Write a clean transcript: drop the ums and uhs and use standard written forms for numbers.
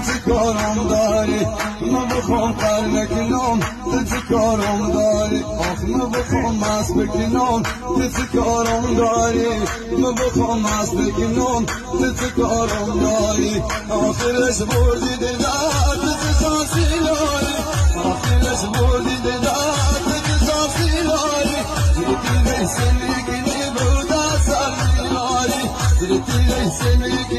چه کارم داری من بخوام قل بکنم چه کارم داری آخ من بخوام مست بکنم چه کارم داری من بخوام مست بکنم چه کارم داری آخرش بردی دلت چه شانسی داری آخرش بردی دلت چه شانسی داری زیر تیره سنگینی بود اثر میاری زیر تیره سنگینی